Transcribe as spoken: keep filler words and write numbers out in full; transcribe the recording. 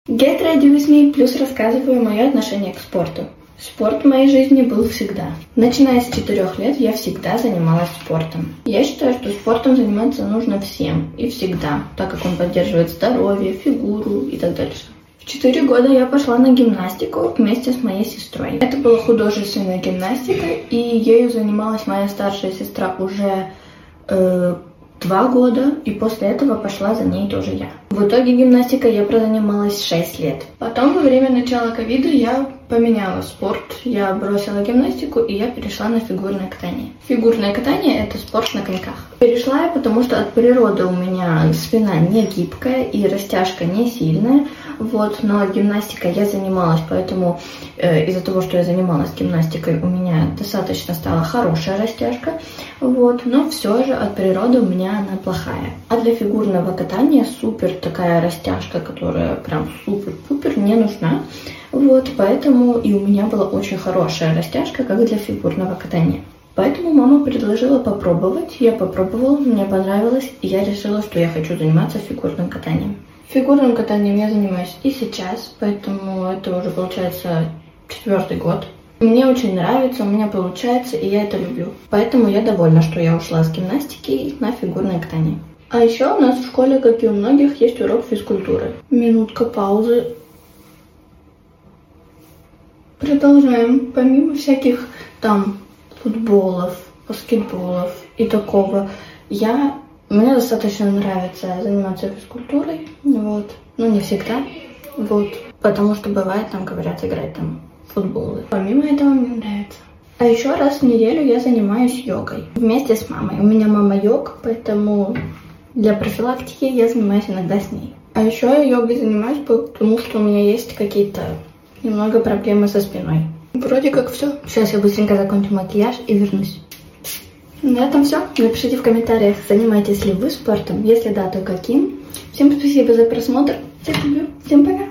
Get Ready With Me плюс рассказываю мое отношение к спорту. Спорт в моей жизни был всегда. Начиная с четырёх лет я всегда занималась спортом. Я считаю, что спортом заниматься нужно всем и всегда, так как он поддерживает здоровье, фигуру и так дальше. В четыре года я пошла на гимнастику вместе с моей сестрой. Это была художественная гимнастика, и ею занималась моя старшая сестра уже э, два года, и после этого пошла за ней тоже я. В итоге гимнастикой я прозанималась шесть лет. Потом, во время начала ковида, я поменяла спорт. Я бросила гимнастику, и я перешла на фигурное катание. Фигурное катание – это спорт на коньках. Перешла я, потому что от природы у меня спина не гибкая и растяжка не сильная. Вот, но гимнастикой я занималась, поэтому э, из-за того, что я занималась гимнастикой, у меня достаточно стала хорошая растяжка. Вот, но все же от природы у меня она плохая. А для фигурного катания супер такая растяжка, которая прям супер-пупер, не нужна. Вот, поэтому и у меня была очень хорошая растяжка, как для фигурного катания. Поэтому мама предложила попробовать, я попробовала, мне понравилось, и я решила, что я хочу заниматься фигурным катанием. Фигурным катанием я занимаюсь и сейчас, поэтому это уже получается четвертый год. Мне очень нравится, у меня получается, и я это люблю. Поэтому я довольна, что я ушла с гимнастики на фигурное катание. А еще у нас в школе, как и у многих, есть урок физкультуры. Минутка паузы. Продолжаем. Помимо всяких там футболов, баскетболов и такого, я... Мне достаточно нравится заниматься физкультурой, вот, но не всегда, вот, потому что бывает, там, говорят, играть там в футболы. Помимо этого мне нравится. А еще раз в неделю я занимаюсь йогой вместе с мамой. У меня мама йог, поэтому для профилактики я занимаюсь иногда с ней. А еще я йогой занимаюсь, потому что у меня есть какие-то немного проблемы со спиной. Вроде как все. Сейчас я быстренько закончу макияж и вернусь. На этом все. Напишите в комментариях, занимаетесь ли вы спортом. Если да, то каким. Всем спасибо за просмотр. Всех люблю. Всем пока.